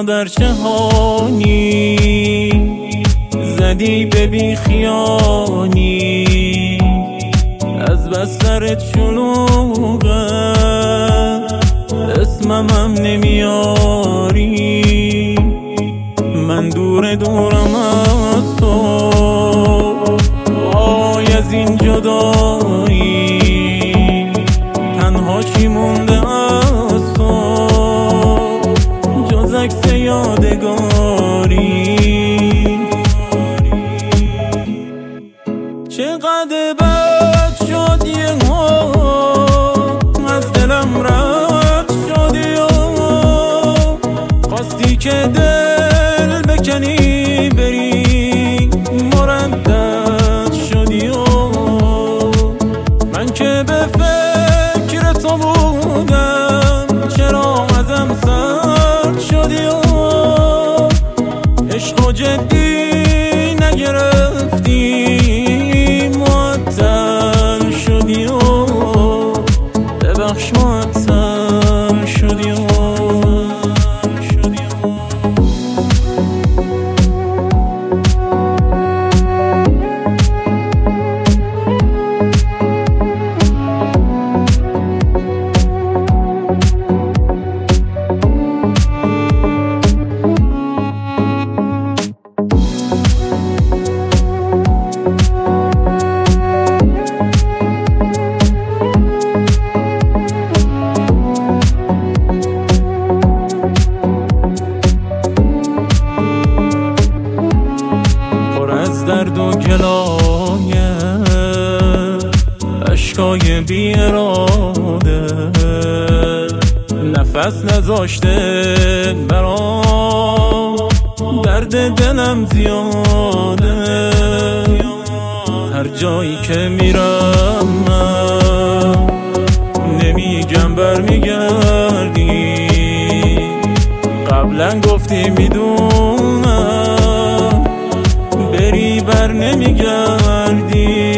در چه حالی زدی به بیخیانی، از بسترت شلوغه اسممم نمیاری. من دورم از تو، وای از این جدایی، تنها چی مونده از تو جز عکس یادگاری. چقدر بد شد یه از دلم رد شدی و خواستی که دل بکنی بری، مردد شدی و من که به فکر تو بودم چرا ازم سرد شدی و عشق و جدی نگرفتی، معطل شدی و ببخش معطل شدی و درد و گلایه اشکای بی اراده، نفس نذاشته برام درد دلم زیاده. هر جایی که میرم من نمیگم برمیگردی، قبلا گفتی میدونم بری بر نمیگردی،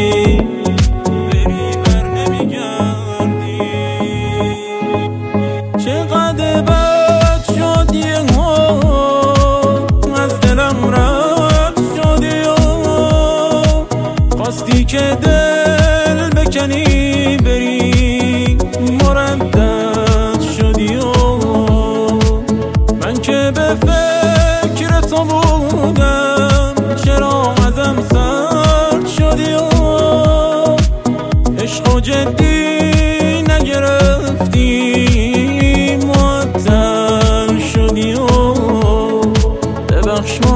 بری بر نمیگردی. چقدر بد شد یه از دلم رد شدی و خواستی که دل بکنی بری، مردد شدی و من که به فکر تو بودم چرا ازم سرد شدی و عشق و جدی نگرفتی، معطل شدی و ببخش